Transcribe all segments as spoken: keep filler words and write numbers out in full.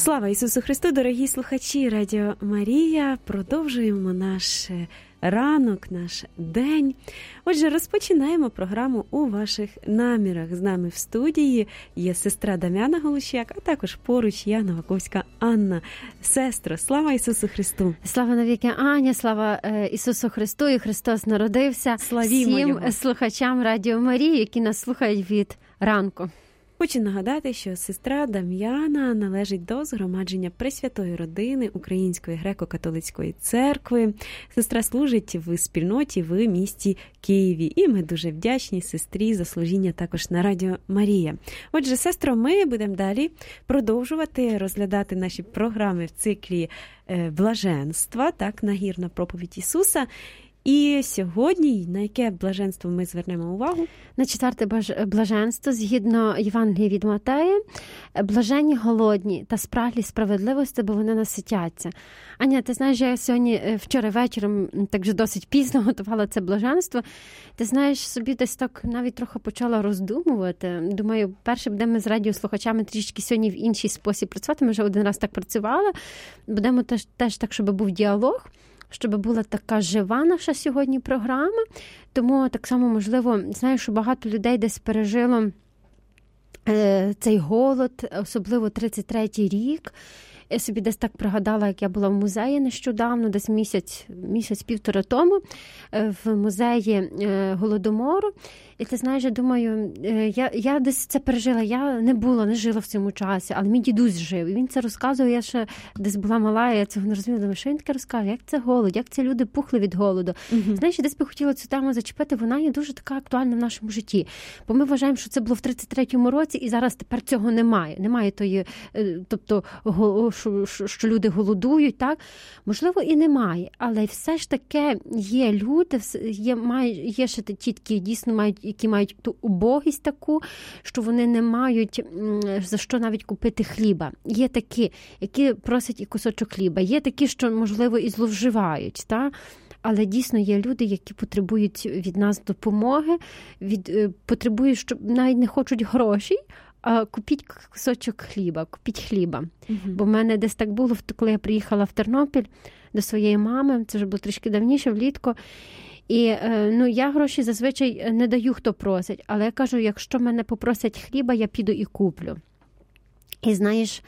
Слава Ісусу Христу, дорогі слухачі Радіо Марія. Продовжуємо наш ранок, наш день. Отже, розпочинаємо програму «У ваших намірах». З нами в студії є сестра Дам'яна Голущак, а також поруч я, Новаковська Анна. Сестро, слава Ісусу Христу! Слава навіки, Аня, слава Ісусу Христу, і Христос народився. Славімо всім Його. Слухачам Радіо Марії, які нас слухають від ранку. Хочу нагадати, що сестра Дам'яна належить до згромадження Пресвятої Родини Української греко-католицької церкви. Сестра служить в спільноті в місті Києві. І ми дуже вдячні сестрі за служіння також на Радіо Марія. Отже, сестро, ми будемо далі продовжувати розглядати наші програми в циклі блаженства, так, нагірна проповідь Ісуса. І сьогодні на яке блаженство ми звернемо увагу? На четверте блаженство, згідно Євангелії від Матея, блаженні голодні та спраглі справедливості, бо вони наситяться. Аня, ти знаєш, я сьогодні, вчора вечором, так вже досить пізно готувала це блаженство. Ти знаєш, собі десь так навіть трохи почала роздумувати. Думаю, перше будемо з радіослухачами трішки сьогодні в інший спосіб працювати. Ми вже один раз так працювали. Будемо теж, теж так, щоб був діалог, щоб була така жива наша сьогодні програма. Тому так само, можливо, знаю, що багато людей десь пережило е, цей голод, особливо тридцять третій рік. Я собі десь так пригадала, як я була в музеї нещодавно, десь місяць, місяць-півтора тому, в музеї Голодомору. І ти знаєш, я думаю, я, я десь це пережила, я не була, не жила в цьому часі, але мій дідусь жив. І він це розказує, я ще десь була мала, я цього не розуміла, думаю, що він таке розкаже, як це голод, як ці люди пухли від голоду. Uh-huh. Знаєш, я десь би хотіла цю тему зачепити, вона є дуже така актуальна в нашому житті. Бо ми вважаємо, що це було в тридцять третьому році, і зараз тепер цього немає. Немає тої, тобто, що, що люди голодують, так? Можливо, і немає, але все ж таки є люди, є, має, є ще ті, які дійсно мають, які мають ту убогість таку, що вони не мають за що навіть купити хліба. Є такі, які просять і кусочок хліба. Є такі, що, можливо, і зловживають, так? Але дійсно є люди, які потребують від нас допомоги, від, потребують, щоб навіть не хочуть грошей, а купіть кусочок хліба, купіть хліба. Uh-huh. Бо в мене десь так було, коли я приїхала в Тернопіль до своєї мами, це вже було трішки давніше, влітку. І ну, я гроші зазвичай не даю, хто просить, але я кажу, якщо мене попросять хліба, я піду і куплю. І знаєш,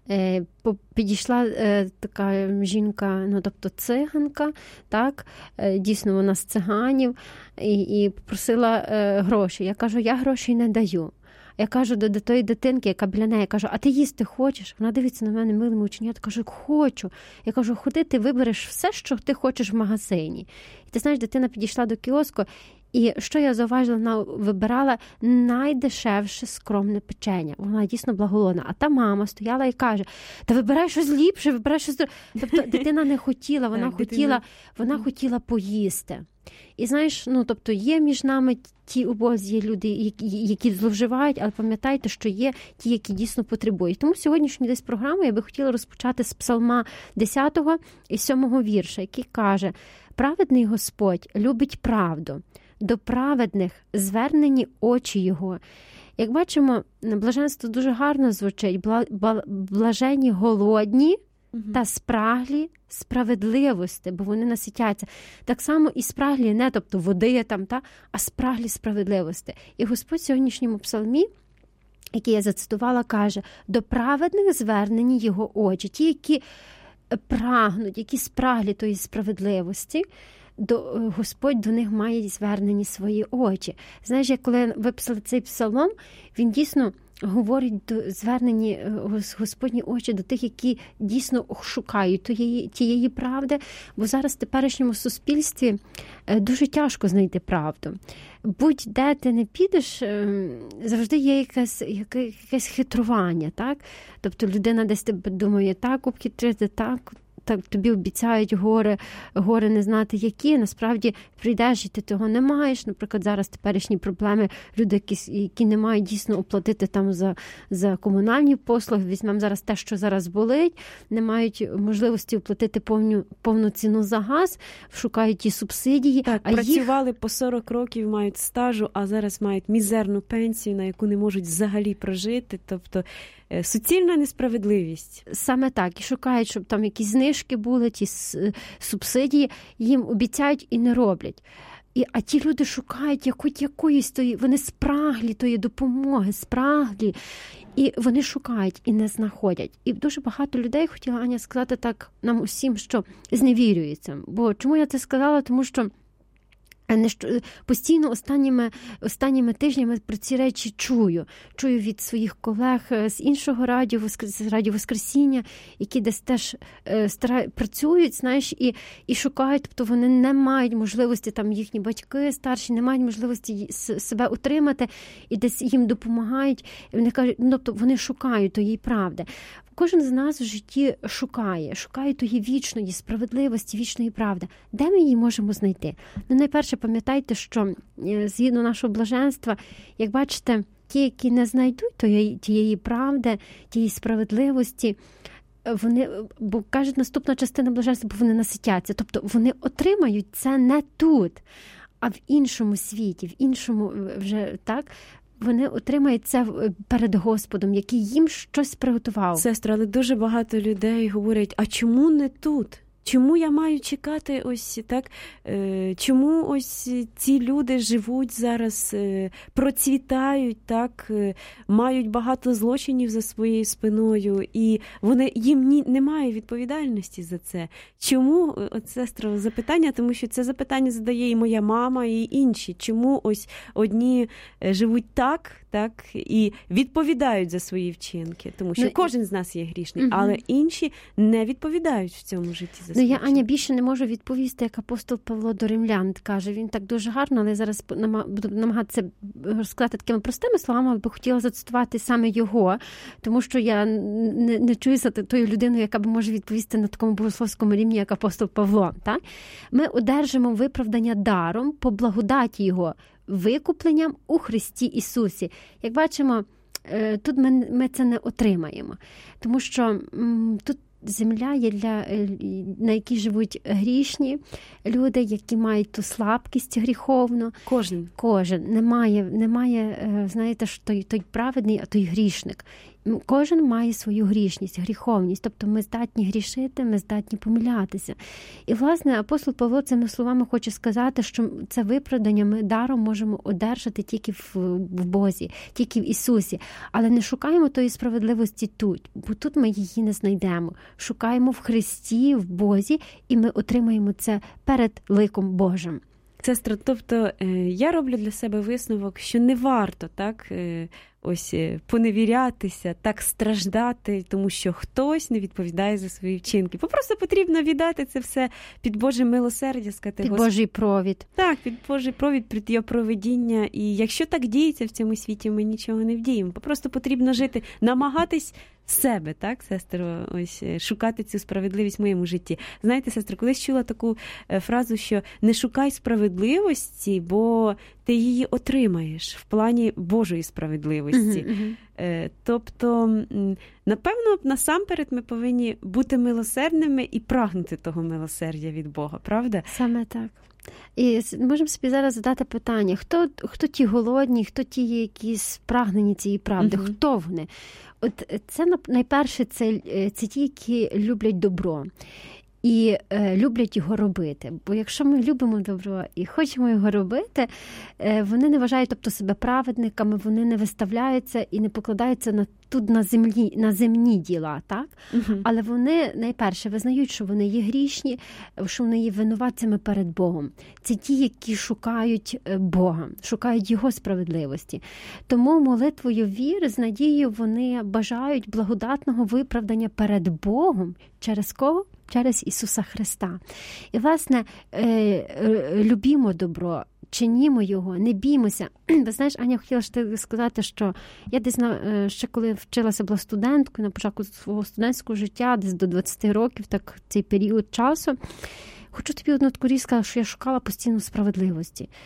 підійшла така жінка, ну, тобто циганка, так, дійсно вона з циганів, і, і попросила гроші. Я кажу, я грошей не даю. Я кажу до, до тої дитинки, яка біля неї, я кажу, а ти їсти хочеш? Вона дивиться на мене милими очима, я кажу, хочу. Я кажу, ходи, ти вибереш все, що ти хочеш в магазині. І ти знаєш, дитина підійшла до кіоску, і що я зауважила, вона вибирала найдешевше скромне печення. Вона дійсно благолодна. А та мама стояла і каже, та вибирай щось ліпше, вибирай щось... Тобто дитина не хотіла, вона, так, хотіла, дитина... вона хотіла поїсти. І знаєш, ну, тобто є між нами ті убозі, є люди, які, які зловживають, але пам'ятайте, що є ті, які дійсно потребують. Тому сьогоднішню десь програму я би хотіла розпочати з Псалма десятого і сьомого вірша, який каже, праведний Господь любить правду, до праведних звернені очі його. Як бачимо, блаженство дуже гарно звучить, блаженні голодні, Uh-huh. та спраглі справедливості, бо вони наситяться. Так само і спраглі, не тобто води там, та, а спраглі справедливості. І Господь в сьогоднішньому псалмі, який я зацитувала, каже, до праведних звернені його очі. Ті, які прагнуть, які спраглі тої справедливості, до, Господь до них має звернені свої очі. Знаєш, як коли виписали цей псалом, він дійсно говорить до звернені Господні очі до тих, які дійсно шукають тієї, тієї правди, бо зараз в теперішньому суспільстві дуже тяжко знайти правду. Будь-де ти не підеш, завжди є якесь, якесь хитрування, так? Тобто людина десь тебе думає, так, обхитрити, так, так, тобі обіцяють гори, гори не знати які, насправді прийдеш і ти того не маєш. Наприклад, зараз теперішні проблеми, люди, які, які не мають дійсно оплатити там за, за комунальні послуги, візьмемо зараз те, що зараз болить, не мають можливості оплатити повну, повну ціну за газ, шукають ті субсидії. Так, а працювали їх... по сорок років, мають стажу, а зараз мають мізерну пенсію, на яку не можуть взагалі прожити. Тобто суцільна несправедливість. Саме так. І шукають, щоб там якісь знижки були, ті субсидії, їм обіцяють і не роблять. І, а ті люди шукають якої, якоїсь тої, вони спраглі тої допомоги, спраглі, і вони шукають і не знаходять. І дуже багато людей, хотіла Аня сказати так нам усім, що зневірюється. Бо чому я це сказала? Тому що постійно останніми, останніми тижнями про ці речі чую. Чую від своїх колег з іншого радіо, з Радіо Воскресіння, які десь теж старають, працюють, знаєш, і, і шукають, тобто вони не мають можливості, там їхні батьки старші, не мають можливості себе утримати, і десь їм допомагають. І вони кажуть, ну, тобто вони шукають тої правди. Кожен з нас в житті шукає, шукає тої вічної справедливості, вічної правди. Де ми її можемо знайти? Ну, найперше, пам'ятайте, що згідно нашого блаженства, як бачите, ті, які не знайдуть тієї, тієї правди, тієї справедливості, вони, бо кажуть, наступна частина блаженства, бо вони наситяться. Тобто вони отримають це не тут, а в іншому світі, в іншому вже, так, вони отримають це перед Господом, який їм щось приготував. Сестра, але дуже багато людей говорять, а чому не тут? Чому я маю чекати ось так? Чому ось ці люди живуть зараз, процвітають, так, мають багато злочинів за своєю спиною, і вони, їм немає відповідальності за це? Чому, от, сестро, запитання, тому що це запитання задає і моя мама, і інші. Чому ось одні живуть так, так, і відповідають за свої вчинки? Тому що ну, кожен з нас є грішний, угу. але інші не відповідають в цьому житті за Ну, я, Аня, більше не можу відповісти, як апостол Павло до римлян каже. Він так дуже гарно, але зараз буду намагатися розказати такими простими словами, але б хотіла зацитувати саме його, тому що я не, не чуюся тою людиною, яка б може відповісти на такому богословському рівні, як апостол Павло. Так? Ми одержимо виправдання даром по благодаті його, викупленням у Христі Ісусі. Як бачимо, тут ми, ми це не отримаємо, тому що м, тут земля є для, на якій живуть грішні люди, які мають ту слабкість гріховну. Кожен. Кожен. Немає, немає, знаєте, що той, той праведний, а той грішник. Кожен має свою грішність, гріховність. Тобто ми здатні грішити, ми здатні помилятися. І, власне, апостол Павло цими словами хоче сказати, що це виправдання ми даром можемо одержати тільки в, в Бозі, тільки в Ісусі. Але не шукаємо тої справедливості тут, бо тут ми її не знайдемо. Шукаємо в Христі, в Бозі, і ми отримаємо це перед ликом Божим. Сестра, тобто я роблю для себе висновок, що не варто так ось поневірятися, так страждати, тому що хтось не відповідає за свої вчинки. Просто потрібно віддати це все під Боже милосердя, сказати, під Божий провід. Так, під Божий провід, під його провидіння. І якщо так діється в цьому світі, ми нічого не вдіємо. Просто потрібно жити, намагатись себе, так, сестро, ось шукати цю справедливість в моєму житті. Знаєте, сестро, колись чула таку фразу, що не шукай справедливості, бо ти її отримаєш в плані Божої справедливості. Uh-huh, uh-huh. Тобто, напевно, насамперед ми повинні бути милосердними і прагнути того милосердя від Бога, правда? Саме так. І можемо собі зараз задати питання, хто, хто ті голодні, хто ті, які спрагнені цієї правди, uh-huh. хто вони? От це найперше, це, це ті, які люблять добро і е, люблять його робити. Бо якщо ми любимо добро і хочемо його робити, е, вони не вважають, тобто, себе праведниками, вони не виставляються і не покладаються на тут на землі, на земні діла, так? Uh-huh. Але вони найперше визнають, що вони є грішні, що вони є винуватцями перед Богом. Це ті, які шукають Бога, шукають Його справедливості. Тому молитвою віри з надією вони бажають благодатного виправдання перед Богом. Через кого? Через Ісуса Христа. І, власне, любімо добро, чинімо його, не біймося. Ви знаєш, Аня, хотіла ж ти сказати, що я десь, ще коли вчилася, була студенткою, на початку свого студентського життя, десь до двадцяти років, так цей період часу, хочу тобі одну таку річ сказати, що я шукала постійно справедливості.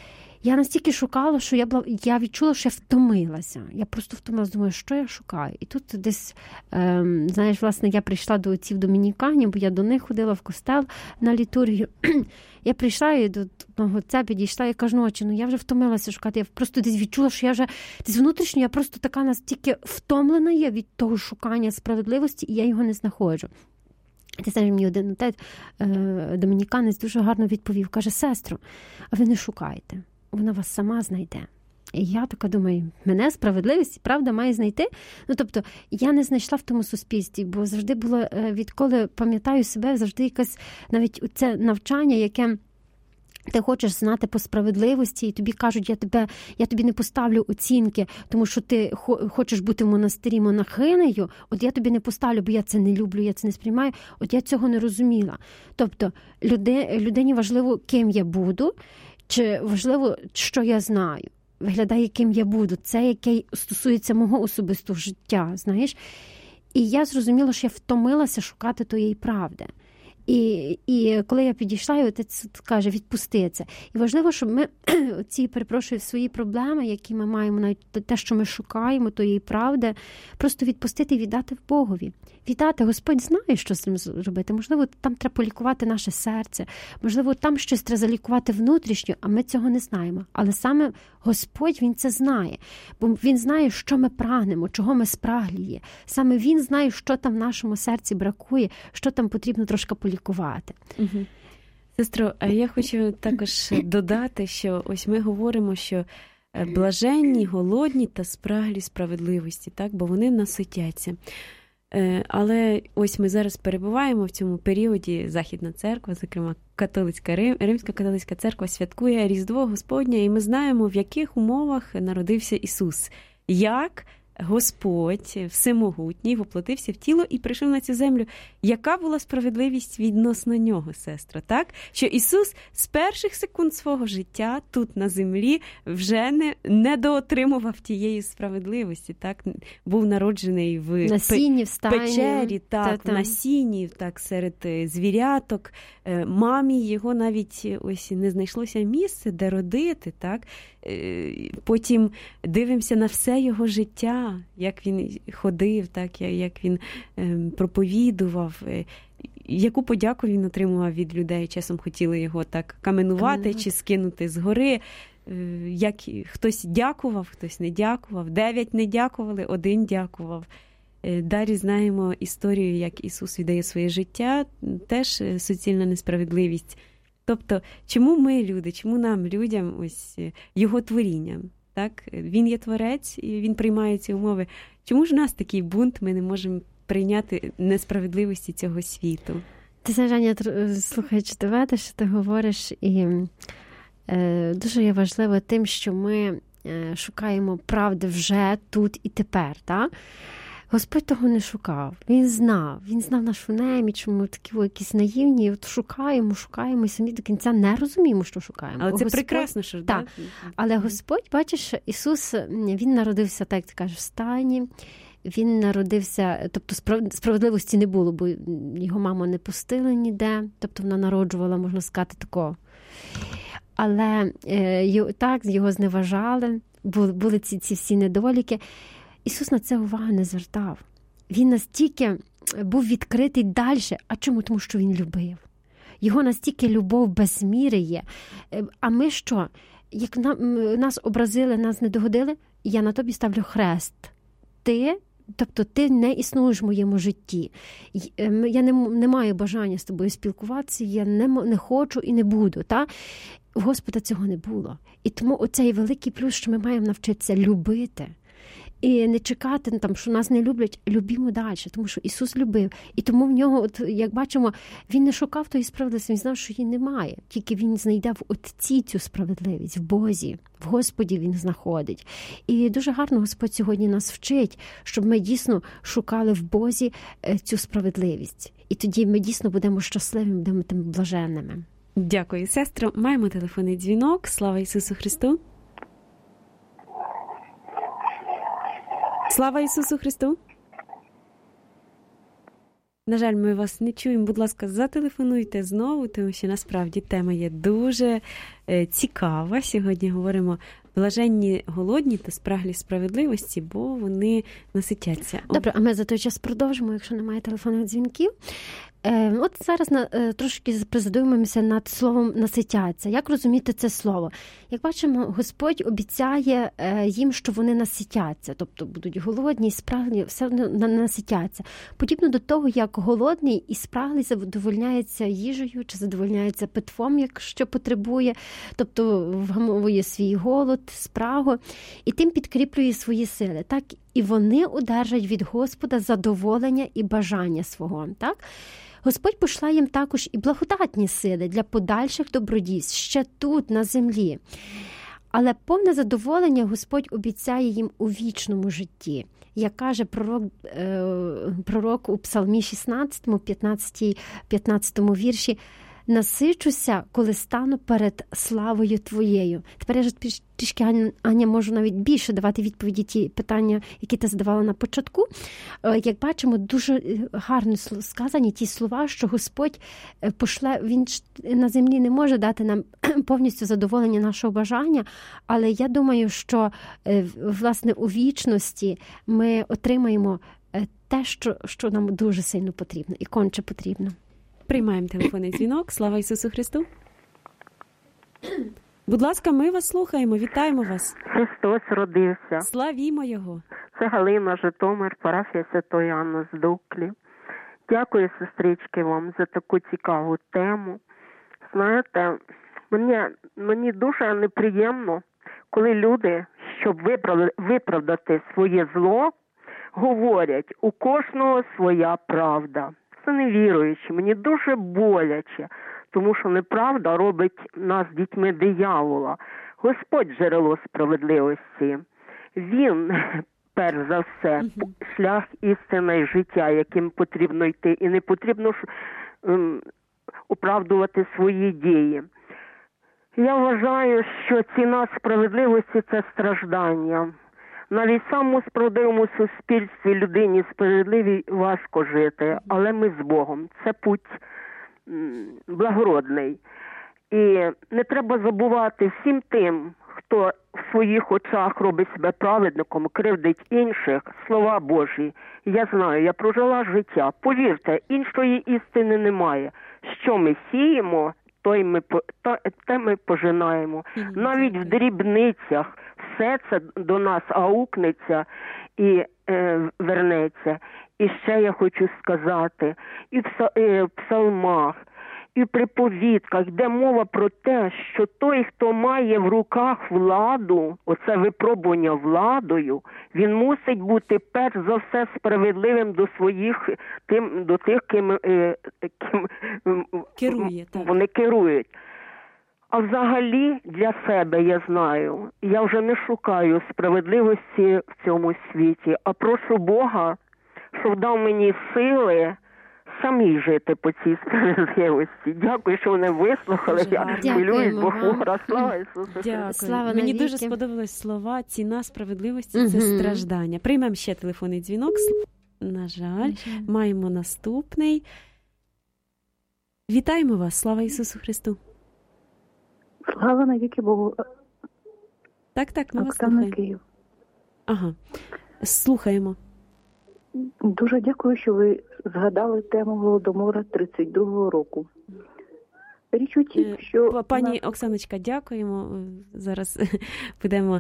Я настільки шукала, що я була, я відчула, що я втомилася. Я просто втомилася, думаю, що я шукаю. І тут десь, ем, знаєш, власне, я прийшла до отців домініканів, бо я до них ходила в костел на літургію. Я прийшла і до одного отця підійшла і кажу, ночі, ну я вже втомилася шукати. Я просто десь відчула, що я вже десь внутрішньо, я просто така настільки втомлена є від того шукання справедливості, і я його не знаходжу. Ти знаєш, мій один отець, домініканець, дуже гарно відповів. Каже, сестру, а ви не шукайте, вона вас сама знайде. І я така думаю, мене справедливість, правда, має знайти? Ну, тобто, я не знайшла в тому суспільстві, бо завжди було, відколи пам'ятаю себе, завжди якесь навіть це навчання, яке ти хочеш знати по справедливості, і тобі кажуть, я тебе, я тобі не поставлю оцінки, тому що ти хочеш бути в монастирі монахинею, от я тобі не поставлю, бо я це не люблю, я це не сприймаю, от я цього не розуміла. Тобто, люди, людині важливо, ким я буду, чи важливо, що я знаю. Виглядає, ким я буду. Це, яке стосується мого особистого життя, знаєш. І я зрозуміла, що я втомилася шукати тієї правди. І, і коли я підійшла, і отець каже, відпусти це. І важливо, щоб ми ці, перепрошую, свої проблеми, які ми маємо, навіть те, що ми шукаємо, тієї правди, просто відпустити і віддати в Богові. Віддати. Господь знає, що з цим зробити. Можливо, там треба полікувати наше серце. Можливо, там щось треба залікувати внутрішньо, а ми цього не знаємо. Але саме Господь, Він це знає. Бо Він знає, що ми прагнемо, чого ми спраглі є. Саме Він знає, що там в нашому серці бракує, що там потрібно трошки полікувати. Угу. Сестро, а я хочу також додати, що ось ми говоримо, що блаженні, голодні та спраглі справедливості, так? Бо вони наситяться. Але ось ми зараз перебуваємо в цьому періоді, Західна церква, зокрема католицька Рим, Римська католицька церква святкує Різдво Господнє, і ми знаємо, в яких умовах народився Ісус. Як Господь всемогутній воплотився в тіло і прийшов на цю землю. Яка була справедливість відносно нього, сестро, так? Що Ісус з перших секунд свого життя тут на землі вже не, не доотримував тієї справедливості, так? Був народжений в насінні, в стайні, печері, так, в насінні, так, серед звіряток. Мамі його навіть ось не знайшлося місце, де родити, так? Потім дивимося на все його життя, як він ходив, так, як він проповідував, яку подяку він отримував від людей. Часом хотіли його так каменувати mm. чи скинути з гори. Як хтось дякував, хтось не дякував. Дев'ять не дякували, один дякував. Далі знаємо історію, як Ісус віддає своє життя, теж суцільна несправедливість. Тобто, чому ми люди, чому нам, людям, ось його творінням, так? Він є творець, і він приймає ці умови. Чому ж у нас такий бунт, ми не можемо прийняти несправедливості цього світу? Ти, Жаня, слухаючи тебе, те, що ти говориш, і е, дуже є важливо тим, що ми е, шукаємо правди вже тут і тепер, так? Господь того не шукав. Він знав. Він знав нашу неміч, ми такі о, якісь наївні. От шукаємо, шукаємо і самі до кінця не розуміємо, що шукаємо. Але це Господь... прекрасно, що так. Да. Але Господь, бачиш, Ісус, Він народився, так ти кажеш, в стайні. Він народився, тобто справедливості не було, бо його маму не пустили ніде. Тобто вона народжувала, можна сказати, такого. Але е, так, його зневажали, були, були ці, ці всі недоліки. Ісус на це увагу не звертав. Він настільки був відкритий далі. А чому? Тому що Він любив. Його настільки любов без міри є. А ми що? Як нас образили, нас не догодили, я на тобі ставлю хрест. Ти, тобто ти не існуєш в моєму житті. Я не, не маю бажання з тобою спілкуватися, я не, не хочу і не буду. Та? У Господа цього не було. І тому оцей великий плюс, що ми маємо навчитися любити. І не чекати, там, що нас не люблять, любімо далі, тому що Ісус любив. І тому в нього, от, як бачимо, Він не шукав тої справедливості, Він знав, що її немає. Тільки Він знайде в Отці цю справедливість, в Бозі, в Господі Він знаходить. І дуже гарно Господь сьогодні нас вчить, щоб ми дійсно шукали в Бозі цю справедливість. І тоді ми дійсно будемо щасливими, будемо тими блаженними. Дякую, сестро. Маємо телефонний дзвінок. Слава Ісусу Христу! Слава Ісусу Христу! На жаль, ми вас не чуємо. Будь ласка, зателефонуйте знову, тому що насправді тема є дуже е, цікава. Сьогодні говоримо блаженні голодні та спраглі справедливості, бо вони наситяться. Добре, а ми за той час продовжимо, якщо немає телефонних дзвінків. Е, от зараз на, е, трошки призадумаємося над словом «наситяться». Як розуміти це слово? Як бачимо, Господь обіцяє е, їм, що вони наситяться, тобто будуть голодні і спраглі, все одно наситяться. Подібно до того, як голодний і спраглий задовольняється їжею чи задовольняється питвом, якщо потребує, тобто вгамовує свій голод, спрагу, і тим підкріплює свої сили. Так і вони одержать від Господа задоволення і бажання свого. Так? Господь пошле їм також і благодатні сили для подальших добродійств ще тут, на землі. Але повне задоволення Господь обіцяє їм у вічному житті. Як каже пророк, е, пророк у Псалмі шістнадцятому, п'ятнадцятому вірші, «Насичуся, коли стану перед славою Твоєю». Тепер я ж трішки, Аня, можу навіть більше давати відповіді ті питання, які ти задавала на початку. Як бачимо, дуже гарно сказані ті слова, що Господь пошле, Він на землі не може дати нам повністю задоволення нашого бажання, але я думаю, що, власне, у вічності ми отримаємо те, що, що нам дуже сильно потрібно і конче потрібно. Приймаємо телефонний дзвінок. Слава Ісусу Христу. Будь ласка, ми вас слухаємо. Вітаємо вас. Христос родився. Славімо Його. Це Галина, Житомир, парафія Святої Анни з Дуклі. Дякую, сестрички, вам за таку цікаву тему. Знаєте, мені, мені дуже неприємно, коли люди, щоб виправдати своє зло, говорять, у кожного своя правда. Це невіруючі, мені дуже боляче, тому що неправда робить нас дітьми диявола. Господь – джерело справедливості. Він, перш за все, uh-huh. шлях істини і життя, яким потрібно йти. І не потрібно ем, оправдувати свої дії. Я вважаю, що ціна справедливості – це страждання. Навіть в самому справедливому суспільстві людині справедливій важко жити, але ми з Богом. Це путь благородний. І не треба забувати всім тим, хто в своїх очах робить себе праведником, кривдить інших, слова Божі. Я знаю, я прожила життя. Повірте, іншої істини немає. Що ми сіємо, то й ми, то, те ми пожинаємо. Навіть в дрібницях все це до нас аукнеться і е, вернеться. І ще я хочу сказати, і в, е, в псалмах, і в приповідках йде мова про те, що той, хто має в руках владу, оце випробування владою, він мусить бути перш за все справедливим до своїх, тим, до тих, ким, е, ким Керує, так. вони керують. А взагалі для себе я знаю, я вже не шукаю справедливості в цьому світі, а прошу Бога, щоб дав мені сили самі жити по цій справедливості. Дякую, що мене вислухали. Я хвилююсь, бо хвора. Слава Ісусу. Дякую. Слава Мені навіки. дуже сподобались слова «Ціна справедливості» – це угу. страждання. Приймемо ще телефонний дзвінок. На жаль, угу. маємо наступний. Вітаємо вас. Слава Ісусу Христу. Слава навіки Богу. Так, так, ми вас Оксана, слухаємо. Київ. Ага, слухаємо. Дуже дякую, що ви згадали тему Голодомора тридцять другого року. Річ у тім, що... Пані нас... Оксаночка, дякуємо. Зараз будемо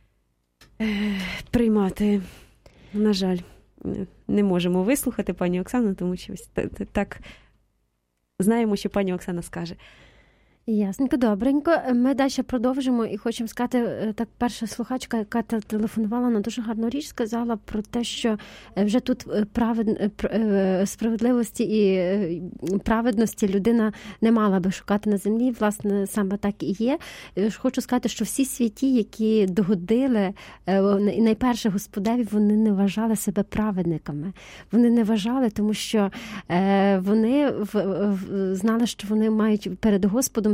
приймати. На жаль, не можемо вислухати пані Оксану, тому що так знаємо, що пані Оксана скаже. Ясненько, добренько. Ми далі продовжимо і хочемо сказати, так перша слухачка, яка телефонувала, на дуже гарну річ, сказала про те, що вже тут правед... справедливості і праведності людина не мала би шукати на землі. Власне, саме так і є. Хочу сказати, що всі святі, які догодили, і найперше Господеві, вони не вважали себе праведниками. Вони не вважали, тому що вони знали, що вони мають перед Господом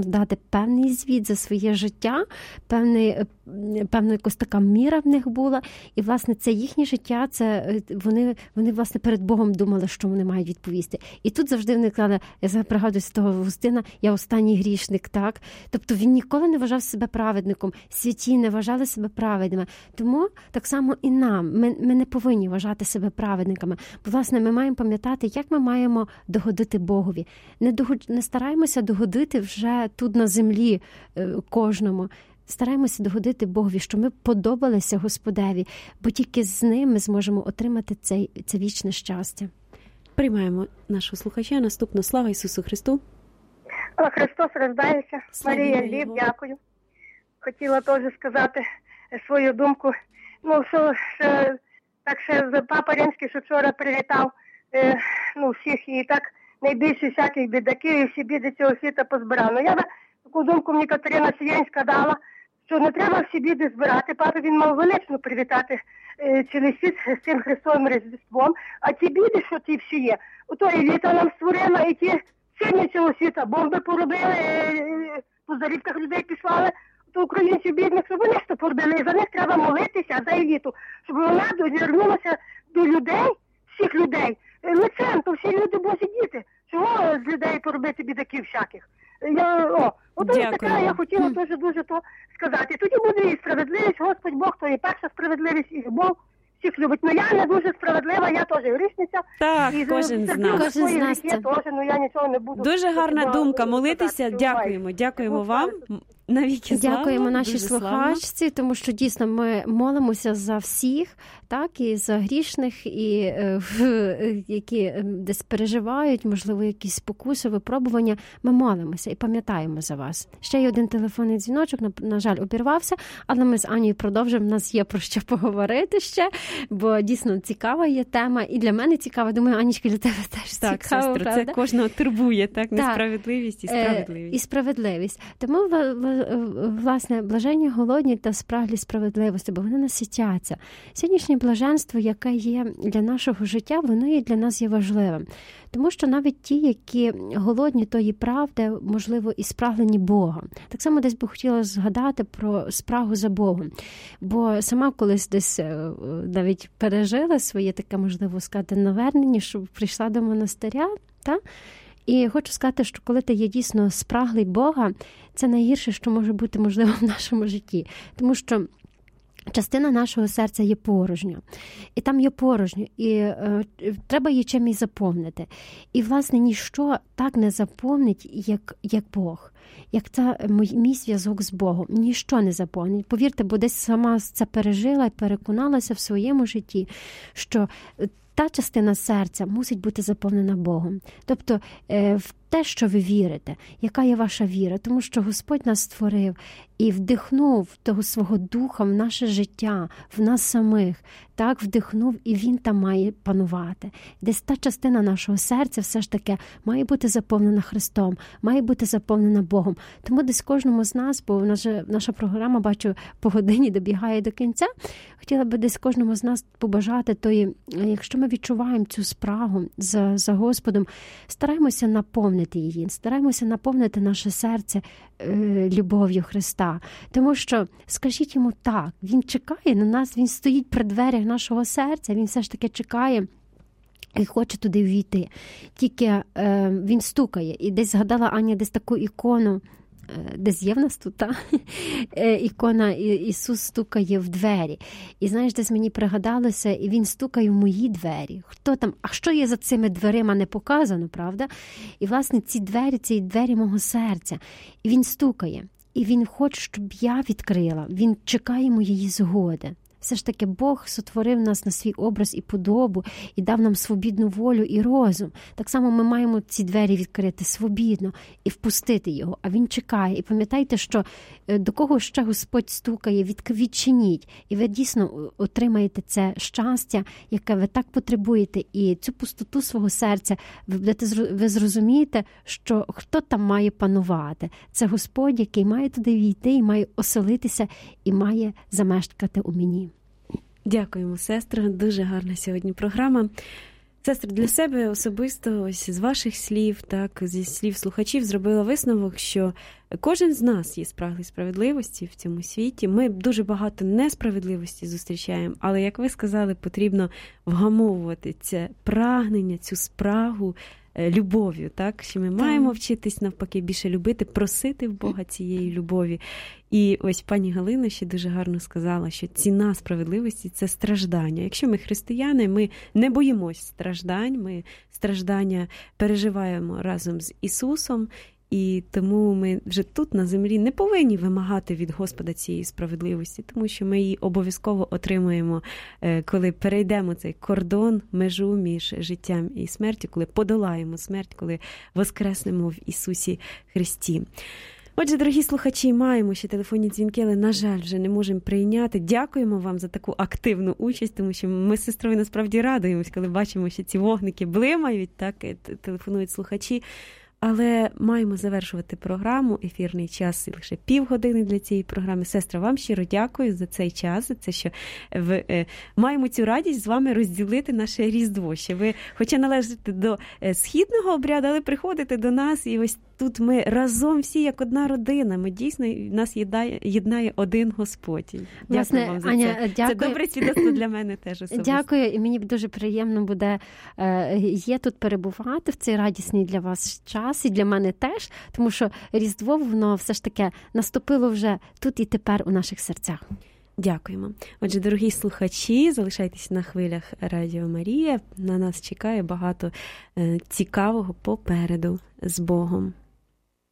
дати певний звіт за своє життя, певний, певна якась така міра в них була. І, власне, це їхнє життя, це вони, вони, власне, перед Богом думали, що вони мають відповісти. І тут завжди вони казали, я пригадую Святого Августина, я останній грішник, так? Тобто він ніколи не вважав себе праведником, святі не вважали себе праведними. Тому так само і нам, ми, ми не повинні вважати себе праведниками. Бо, власне, ми маємо пам'ятати, як ми маємо догодити Богові. Не, догод... не стараємося догодити вже тут на землі е, кожному. Стараємося догодити Богові, що ми подобалися Господеві, бо тільки з ним ми зможемо отримати це, це вічне щастя. Приймаємо нашого слухача. Наступно. Слава Ісусу Христу. Христос рождається. Марія Ліп, дякую. Хотіла теж сказати свою думку. Ну, що, що так ще Папа Римський, що вчора привітав е, ну, всіх і так найбільше всяких бідаків і всі біди цього світа позбирав. Ну, я таку думку мені Катерина Сієнська дала, що не треба всі біди збирати. Папа він мав велично привітати е, цілий світ з цим Христовим Різдвом. А ті біди, що ті всі є, ото і літа нам створила, і ті сильні цього світа, бомби поробили, е, е, по зарібках людей післали, то українців бідних, щоб вони що поробили, і за них треба молитися, за еліту, щоб вона довернулася до людей, всіх людей, лицем, то всі люди Божі діти. Чого з людей поробити бідаків всяких? Я, о, от така я хотіла дуже дуже то сказати. Тоді буде і справедливість, Господь Бог, то і перша справедливість, і любов. Всіх любить. Ну я не дуже справедлива, я теж грішниця. Так, і кожен з нас. Кожен з нас. Теж, ну я нічого не буду. Дуже гарна думка. Молитися. Дякуємо. Дякуємо вам. Навіки слава. Дякуємо нашій слухачці, тому що дійсно ми молимося за всіх, так, і за грішних, і е, які десь переживають, можливо, якісь спокуси, випробування. Ми молимося і пам'ятаємо за вас. Ще й один телефонний дзвіночок, на, на жаль, обірвався, але ми з Анією продовжимо, в нас є про що поговорити ще, бо дійсно цікава є тема, і для мене цікава, думаю, Анічка, для тебе теж так, цікаво, сестро, правда? Це кожного турбує, так, несправедливість і справедливість. І справедливість. Тому, власне, блаженні голодні та спраглі справедливості, бо вони наситяться. Сьогоднішнє блаженство, яке є для нашого життя, воно і для нас є важливим. Тому що навіть ті, які голодні тої правди, можливо, і спраглені Богом. Так само десь би хотіла згадати про спрагу за Богом. Бо сама колись десь навіть пережила своє таке, можливо, сказати, навернення, що прийшла до монастиря, та? І хочу сказати, що коли ти є дійсно спраглий Бога, це найгірше, що може бути, можливо, в нашому житті. Тому що частина нашого серця є порожньо. І там є порожньо. І е, треба її чимось заповнити. І, власне, ніщо так не заповнить, як, як Бог. Як це мій зв'язок з Богом. Ніщо не заповнить. Повірте, бо десь сама це пережила і переконалася в своєму житті, що та частина серця мусить бути заповнена Богом. Тобто в те, що ви вірите, яка є ваша віра, тому що Господь нас створив і вдихнув того свого духа в наше життя, в нас самих, так, вдихнув, і Він там має панувати. Десь та частина нашого серця все ж таки має бути заповнена Христом, має бути заповнена Богом. Тому десь кожному з нас, бо наша, наша програма, бачу, по годині добігає до кінця, хотіла би десь кожному з нас побажати тої, якщо ми відчуваємо цю спрагу за, за Господом, стараємося наповнити її, стараємося наповнити наше серце е, любов'ю Христа. Тому що, скажіть йому так, Він чекає на нас, Він стоїть при дверях нашого серця, Він все ж таки чекає і хоче туди ввійти. Тільки е, Він стукає. І десь згадала Аня десь таку ікону, десь є в нас тут, та? Ікона Ісус стукає в двері. І, знаєш, десь мені пригадалося, і Він стукає в мої двері. Хто там? А що є за цими дверима, не показано, правда? І, власне, ці двері, ці двері мого серця. І Він стукає. І Він хоче, щоб я відкрила. Він чекає моєї згоди. Все ж таки Бог сотворив нас на свій образ і подобу і дав нам свобідну волю і розум. Так само ми маємо ці двері відкрити свобідно і впустити його. А Він чекає. І пам'ятайте, що до кого ще Господь стукає, відчиніть. І ви дійсно отримаєте це щастя, яке ви так потребуєте. І цю пустоту свого серця ви, будете, ви зрозумієте, що хто там має панувати. Це Господь, який має туди війти і має оселитися і має замешкати у мені. Дякуємо, сестра. Дуже гарна сьогодні програма. Сестра, для себе особисто ось з ваших слів, так, зі слів слухачів зробила висновок, що кожен з нас є спраглий справедливості в цьому світі. Ми дуже багато несправедливості зустрічаємо, але, як ви сказали, потрібно вгамовувати це прагнення, цю спрагу любов'ю, так? Що ми маємо вчитись, навпаки, більше любити, просити в Бога цієї любові. І ось пані Галина ще дуже гарно сказала, що ціна справедливості – це страждання. Якщо ми християни, ми не боїмось страждань, ми страждання переживаємо разом з Ісусом, і тому ми вже тут на землі не повинні вимагати від Господа цієї справедливості, тому що ми її обов'язково отримаємо, коли перейдемо цей кордон, межу між життям і смертю, коли подолаємо смерть, коли воскреснемо в Ісусі Христі. Отже, дорогі слухачі, маємо ще телефонні дзвінки, але, на жаль, вже не можемо прийняти. Дякуємо вам за таку активну участь, тому що ми з сестрою насправді радуємось, коли бачимо, що ці вогники блимають, так, телефонують слухачі. Але маємо завершувати програму, ефірний час лише півгодини для цієї програми. Сестра, вам щиро дякую за цей час, за це, що ви е, маємо цю радість з вами розділити наше Різдво. Що ви, хоча належите до е, східного обряду, але приходите до нас, і ось тут ми разом всі як одна родина. Ми дійсно, нас єднає, єднає один Господь. Дякую Власне, вам за Аня, це. Дякую. Це добре свідоцтво для мене теж особисто. Дякую, і мені дуже приємно буде е, є тут перебувати в цей радісний для вас час. І для мене теж, тому що Різдво, воно все ж таки наступило вже тут і тепер у наших серцях. Дякуємо. Отже, дорогі слухачі, залишайтесь на хвилях Радіо Марія. На нас чекає багато цікавого попереду. З Богом.